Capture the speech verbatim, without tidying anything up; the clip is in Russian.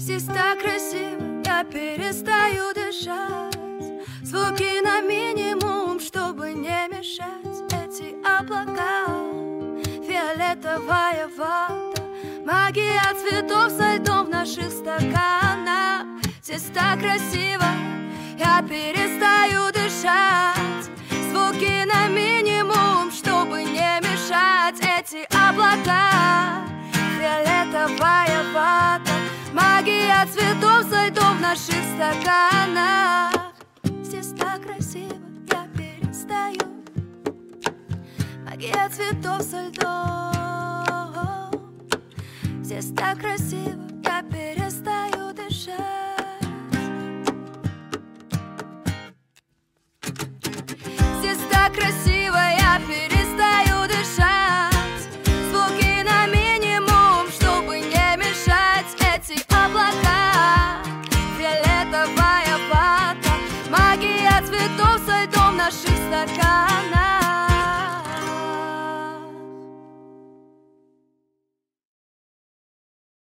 Здесь так красиво, я перестаю дышать. Звуки на минимум, чтобы не мешать. Эти облака, фиолетовая вата, магия цветов со льдом в наших стаканах. Здесь так красиво, я перестаю дышать. Звуки на минимум, чтобы не мешать. Эти облака, фиолетовая вата, магия цветов со льдом в наших стаканах. Здесь так красиво, я перестаю. Магия цветов со льдом. Здесь так красиво, я перестаю дышать. Здесь так красиво, я перестаю дышать. Звуки на минимум, чтобы не мешать. Эти облака, фиолетовая вата, магия цветов со льдом в наших стаканах.